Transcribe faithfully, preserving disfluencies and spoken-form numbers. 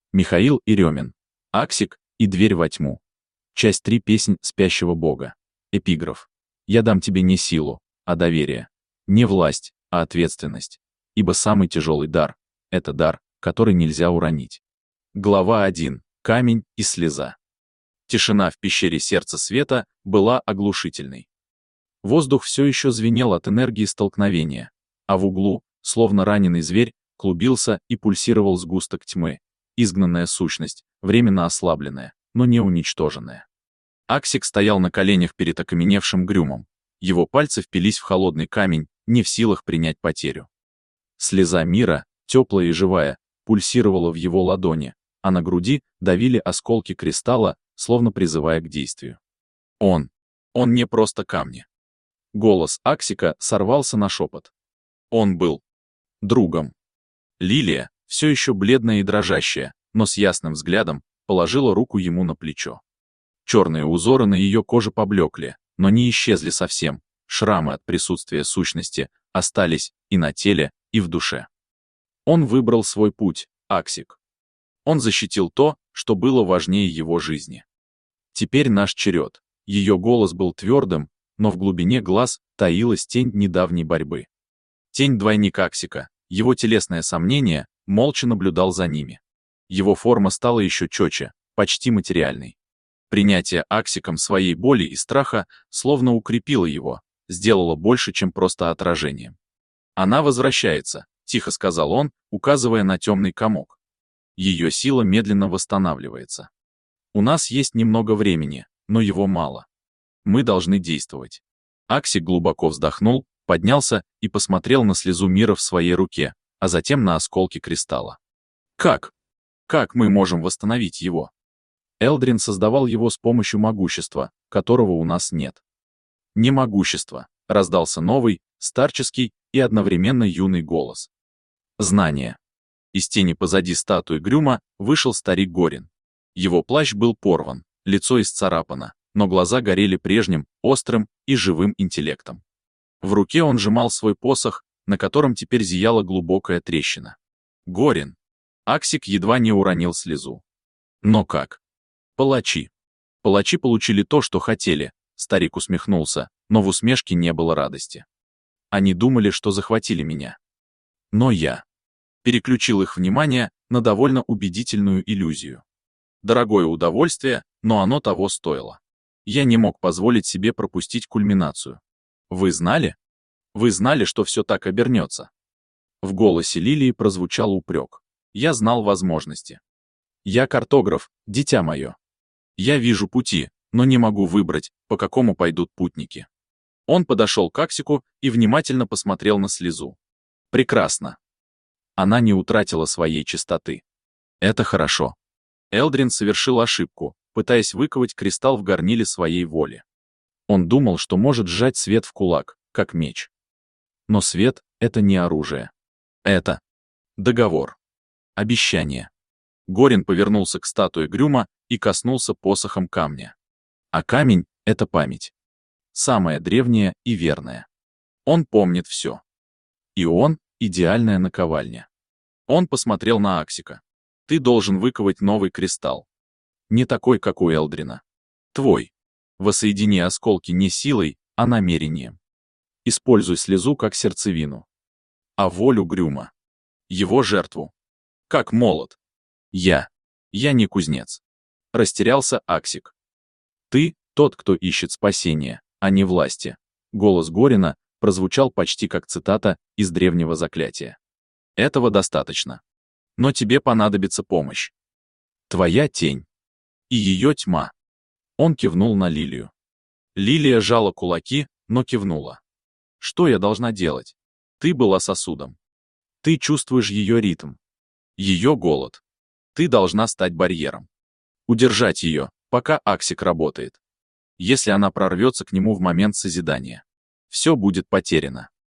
Михаил Еремин. Аксик и дверь во тьму. Часть три. Песнь спящего бога. Эпиграф. Я дам тебе не силу, а доверие. Не власть, а ответственность. Ибо самый тяжелый дар — это дар, который нельзя уронить. Глава один. Камень и слеза. Тишина в пещере сердца света была оглушительной. Воздух все еще звенел от энергии столкновения, а в углу, словно раненый зверь, клубился и пульсировал сгусток тьмы, изгнанная сущность, временно ослабленная, но не уничтоженная. Аксик стоял на коленях перед окаменевшим Грюмом. Его пальцы впились в холодный камень, не в силах принять потерю. Слеза мира, теплая и живая, пульсировала в его ладони, а на груди давили осколки кристалла, словно призывая к действию. Он. Он не просто камни. Голос Аксика сорвался на шепот. Он был другом. Лилия, все еще бледная и дрожащая, но с ясным взглядом, положила руку ему на плечо. Черные узоры на ее коже поблекли, но не исчезли совсем. Шрамы от присутствия сущности остались и на теле, и в душе. Он выбрал свой путь, Аксик. Он защитил то, что было важнее его жизни. Теперь наш черед. Ее голос был твердым, но в глубине глаз таилась тень недавней борьбы. Тень двойника Аксика, его телесное сомнение, молча наблюдал за ними. Его форма стала еще четче, почти материальной. Принятие Аксиком своей боли и страха словно укрепило его, сделало больше, чем просто отражением. «Она возвращается», — тихо сказал он, указывая на темный комок. Ее сила медленно восстанавливается. У нас есть немного времени, но его мало. Мы должны действовать. Аксик глубоко вздохнул, поднялся и посмотрел на слезу мира в своей руке, а затем на осколки кристалла. Как? Как мы можем восстановить его? Элдрин создавал его с помощью могущества, которого у нас нет. Не могущество, раздался новый, старческий и одновременно юный голос. Знание. Из тени позади статуи Грюма вышел старик Горин. Его плащ был порван, лицо исцарапано, но глаза горели прежним, острым и живым интеллектом. В руке он сжимал свой посох, на котором теперь зияла глубокая трещина. Горин. Аксик едва не уронил слезу. Но как? Палачи. Палачи получили то, что хотели, старик усмехнулся, но в усмешке не было радости. Они думали, что захватили меня. Но я переключил их внимание на довольно убедительную иллюзию. Дорогое удовольствие, но оно того стоило. Я не мог позволить себе пропустить кульминацию. Вы знали? Вы знали, что все так обернется? В голосе Лилии прозвучал упрек. Я знал возможности. Я картограф, дитя мое. Я вижу пути, но не могу выбрать, по какому пойдут путники. Он подошел к Аксику и внимательно посмотрел на слезу. Прекрасно. Она не утратила своей чистоты. Это хорошо. Элдрин совершил ошибку, пытаясь выковать кристалл в горниле своей воли. Он думал, что может сжать свет в кулак, как меч. Но свет — это не оружие. Это договор. Обещание. Горин повернулся к статуе Грюма и коснулся посохом камня. А камень — это память. Самая древняя и верная. Он помнит все. И он — идеальная наковальня. Он посмотрел на Аксика. Ты должен выковать новый кристалл. Не такой, как у Элдрина. Твой. Воссоедини осколки не силой, а намерением. Используй слезу как сердцевину. А волю Грюма. Его жертву. Как молот. Я. Я не кузнец. Растерялся Аксик. Ты — тот, кто ищет спасения, а не власти. Голос Горина прозвучал почти как цитата из древнего заклятия. Этого достаточно. Но тебе понадобится помощь. Твоя тень. И ее тьма. Он кивнул на Лилию. Лилия сжала кулаки, но кивнула. Что я должна делать? Ты была сосудом. Ты чувствуешь ее ритм. Ее голод. Ты должна стать барьером. Удержать ее, пока Аксик работает. Если она прорвется к нему в момент созидания, все будет потеряно.